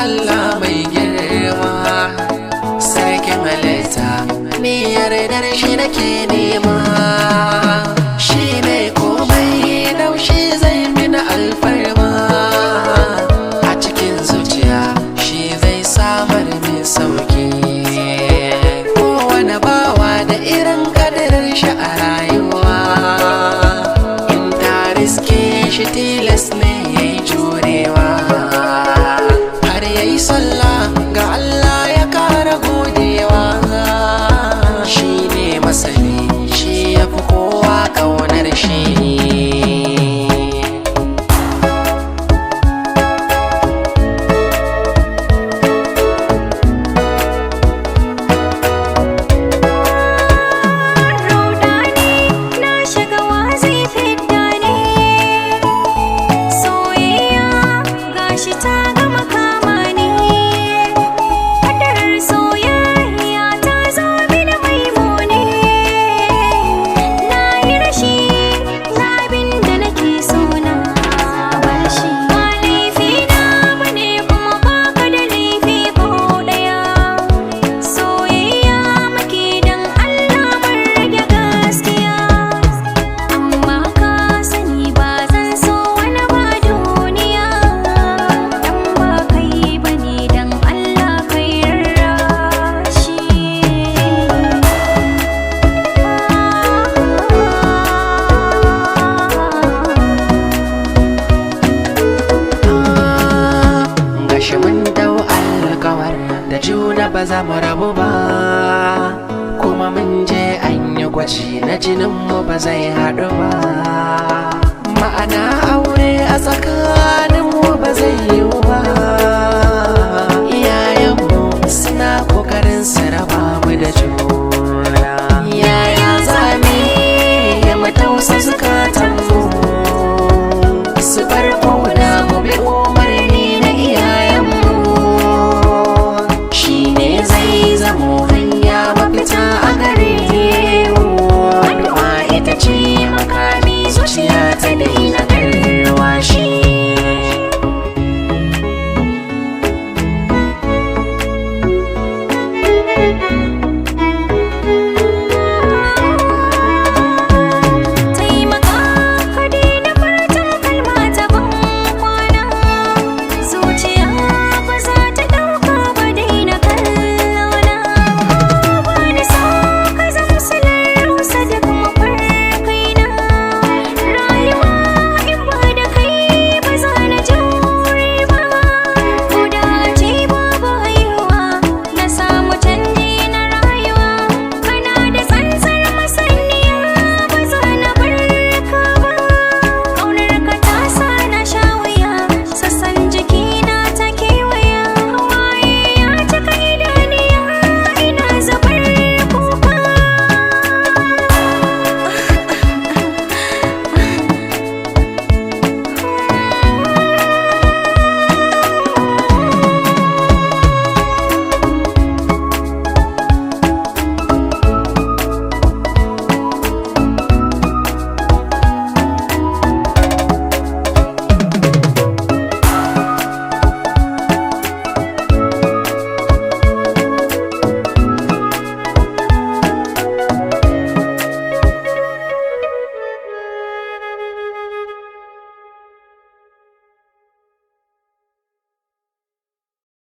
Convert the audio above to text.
Allah mai girma, sarkin halitta ni yardar shi nake nema. Shi ne komai laushi zai mini alfarma, a cikin zuciya shi zai samar min sauki. Kowane bawa da irin kadarar shi a rayuwa, in ta riske shi tilas ne yayi jurewa, har yayi sallah ga Allah ya kara godewa. Shi ne masani, shi ya fi kowa ƙaunar shi. Mun dau alkawar da juna ba za mu rabu ba, kuma mun je an yi gwaji na jininmu ba zai haɗu ba. Ma'ana aure a tsakaninmu ba zai yi